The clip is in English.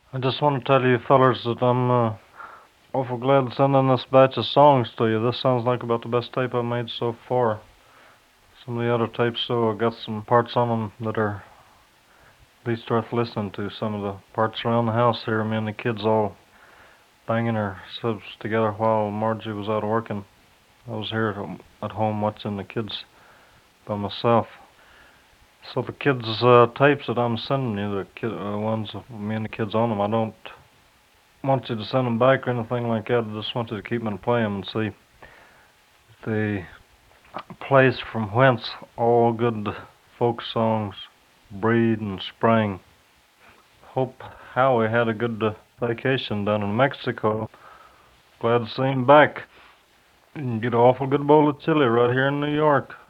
I just want to tell you fellers that I'm awful glad sending this batch of songs to you. This sounds like about the best tape I've made so far. Some of the other tapes, though, I got some parts on them that are least worth listening to. Some of the parts around the house here, me and the kids all banging ourselves together while Margie was out working. I was here at home watching the kids by myself. So the kids' tapes that I'm sending you, the ones with me and the kids on them, I don't want you to send them back or anything like that. I just want you to keep them and play them and see the place from whence all good folk songs breed and spring. Hope Howie had a good vacation down in Mexico. Glad to see him back. You can get an awful good bowl of chili right here in New York.